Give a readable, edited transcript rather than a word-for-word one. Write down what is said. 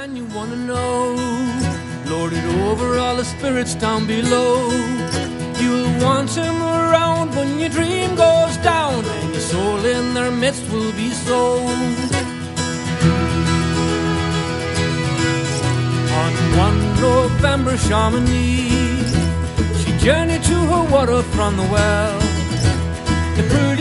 and you wanna know, lord it over all the spirits down below. You'll want him around when your dream goes down, and your soul in their midst will be sold. On one November Chamonix, she journeyed to her water from the well. The